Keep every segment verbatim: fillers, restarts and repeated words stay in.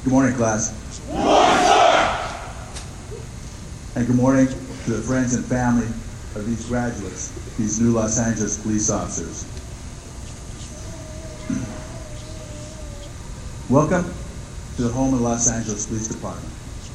Good morning, class. Good morning, sir. And good morning to the friends and family of these graduates, these new Los Angeles police officers. Welcome to the home of the Los Angeles Police Department.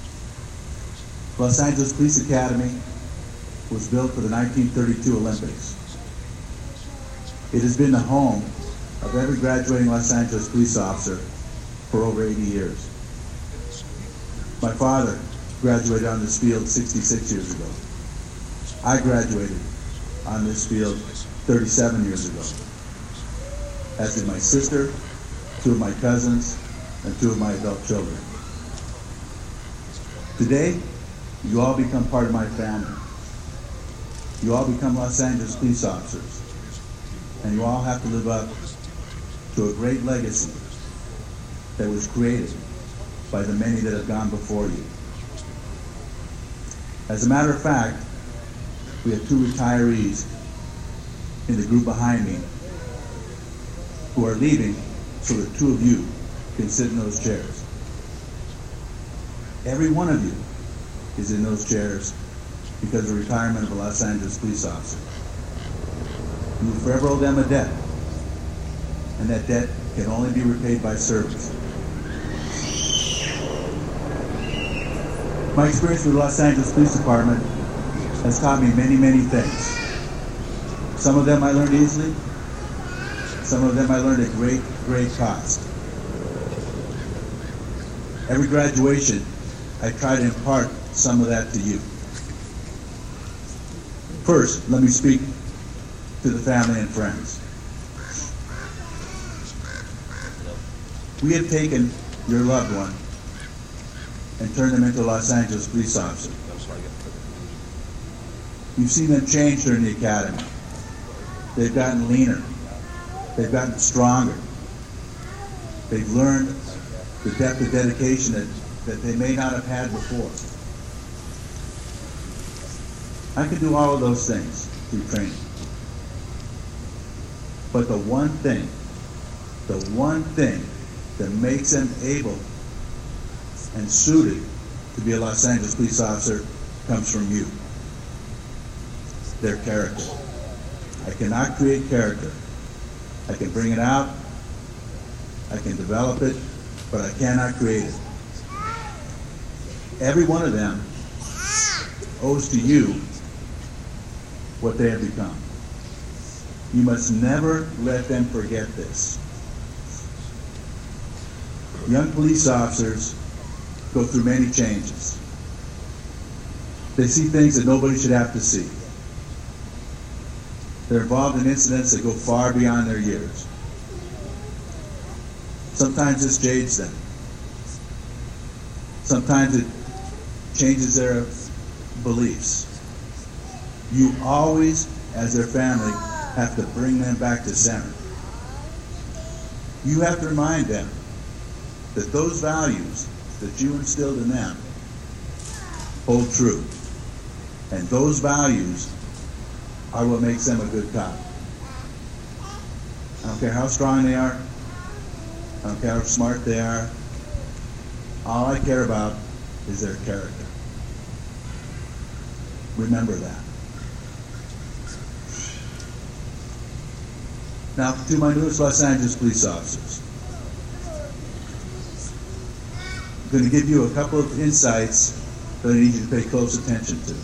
Los Angeles Police Academy was built for the nineteen thirty-two Olympics. It has been the home of every graduating Los Angeles police officer for over eighty years. My father graduated on this field sixty-six years ago. I graduated on this field thirty-seven years ago, as did my sister, two of my cousins, and two of my adult children. Today, you all become part of my family. You all become Los Angeles police officers, and you all have to live up to a great legacy that was created by the many that have gone before you. As a matter of fact, we have two retirees in the group behind me who are leaving so that two of you can sit in those chairs. Every one of you is in those chairs because of the retirement of a Los Angeles police officer. You will forever owe them a debt, and that debt can only be repaid by service. My experience with the Los Angeles Police Department has taught me many, many things. Some of them I learned easily. Some of them I learned at great, great cost. Every graduation, I try to impart some of that to you. First, let me speak to the family and friends. We have taken your loved one and turned them into a Los Angeles police officer. You've seen them change during the academy. They've gotten leaner. They've gotten stronger. They've learned the depth of dedication that, that they may not have had before. I can do all of those things through training. But the one thing, the one thing that makes them able and suited to be a Los Angeles police officer comes from you. Their character. I cannot create character. I can bring it out, I can develop it, but I cannot create it. Every one of them owes to you what they have become. You must never let them forget this. Young police officers go through many changes. They see things that nobody should have to see. They're involved in incidents that go far beyond their years. Sometimes this jades them. Sometimes it changes their beliefs. You always, as their family, have to bring them back to center. You have to remind them that those values that you instilled in them hold true. And those values are what makes them a good cop. I don't care how strong they are. I don't care how smart they are. All I care about is their character. Remember that. Now, to my newest Los Angeles police officers. I'm going to give you a couple of insights that I need you to pay close attention to.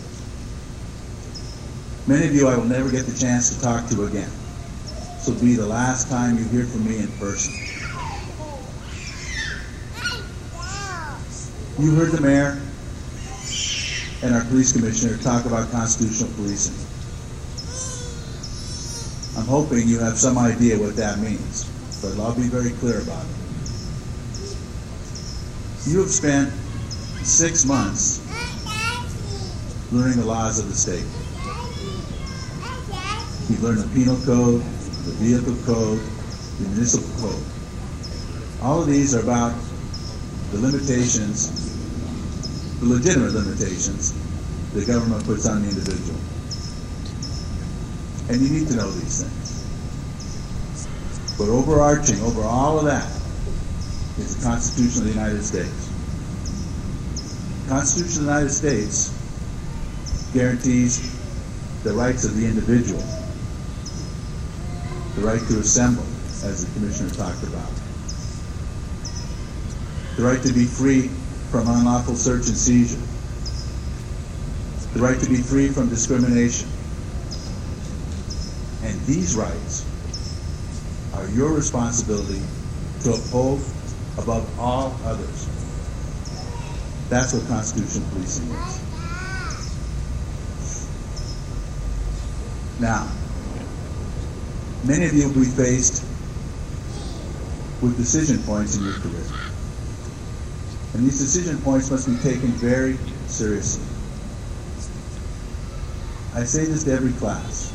Many of you I will never get the chance to talk to again. This will be the last time you hear from me in person. You heard the mayor and our police commissioner talk about constitutional policing. I'm hoping you have some idea what that means, but I'll be very clear about it. You have spent six months learning the laws of the state. You've learned the penal code, the vehicle code, the municipal code. All of these are about the limitations, the legitimate limitations the government puts on the individual. And you need to know these things. But overarching, over all of that, is the Constitution of the United States. The Constitution of the United States guarantees the rights of the individual, the right to assemble, as the Commissioner talked about, the right to be free from unlawful search and seizure, the right to be free from discrimination. And these rights are your responsibility to uphold above all others. That's what constitutional policing is. Now, many of you will be faced with decision points in your career. And these decision points must be taken very seriously. I say this to every class.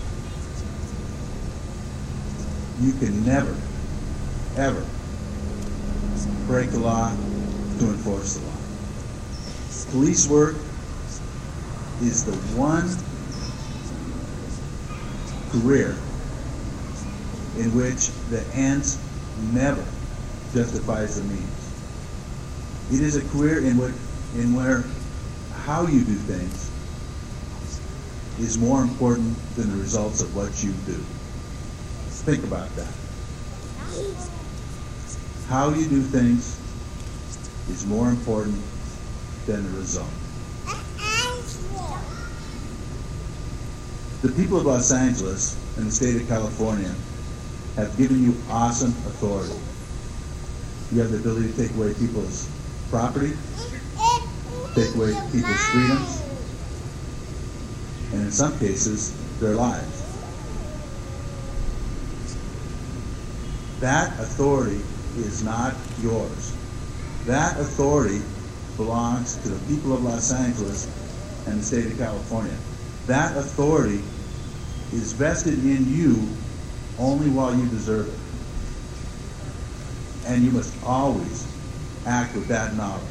You can never, ever break the law to enforce the law. Police work is the one career in which the ends never justifies the means. It is a career in which, in where how you do things is more important than the results of what you do. Think about that. How you do things is more important than the result. The people of Los Angeles and the state of California have given you awesome authority. You have the ability to take away people's property, take away people's freedoms, and in some cases, their lives. That authority is not yours. That authority belongs to the people of Los Angeles and the state of California. That authority is vested in you only while you deserve it. And you must always act with that knowledge.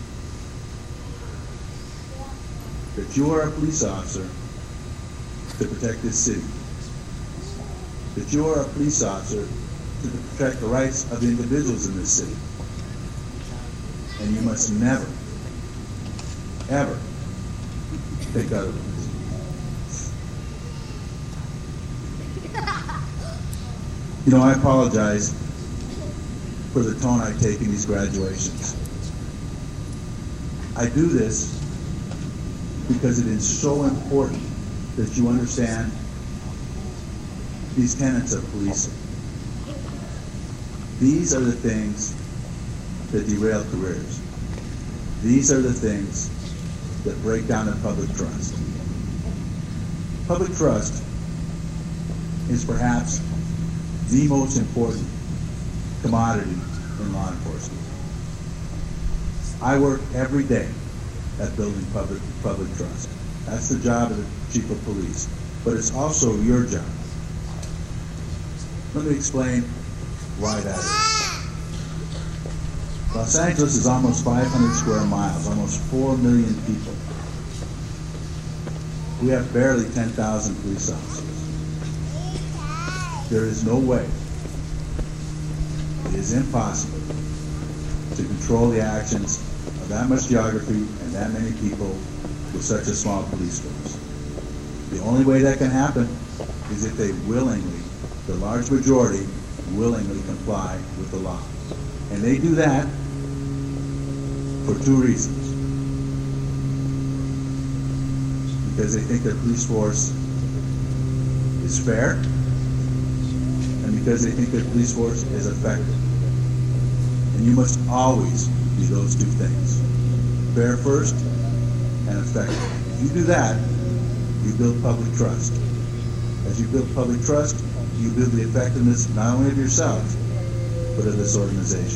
That you are a police officer to protect this city. That you are a police officer to protect the rights of the individuals in this city. And you must never, ever think otherwise. You know, I apologize for the tone I take in these graduations. I do this because it is so important that you understand these tenets of policing. These are the things that derail careers. These are the things that break down the public trust. Public trust is perhaps the most important commodity in law enforcement. I work every day at building public public trust. That's the job of the chief of police, but it's also your job. Let me explain why that is. Los Angeles is almost five hundred square miles, almost four million people. We have barely ten thousand police officers. There is no way, it is impossible to control the actions of that much geography and that many people with such a small police force. The only way that can happen is if they willingly, the large majority, willingly comply with the law. And they do that for two reasons. Because they think their police force is fair, and because they think their police force is effective. And you must always do those two things. Fair first and effective. If you do that, you build public trust. As you build public trust, you build the effectiveness not only of yourself, but of this organization.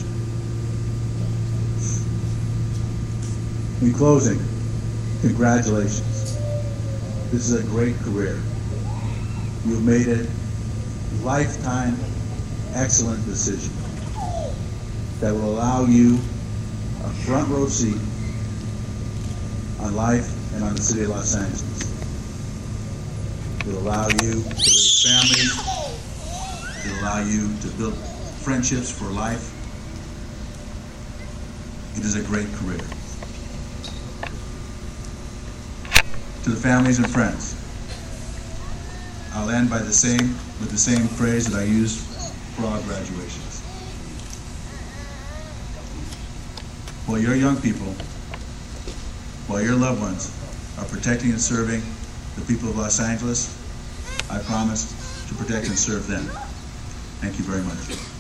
In closing, congratulations. This is a great career. You've made a lifetime excellent decision that will allow you a front row seat on life and on the city of Los Angeles. It will allow you to raise families. It will allow you to build friendships for life. It is a great career. To the families and friends, I'll end by the same, with the same phrase that I use for all graduations. While your young people, while your loved ones are protecting and serving the people of Los Angeles, I promise to protect and serve them. Thank you very much.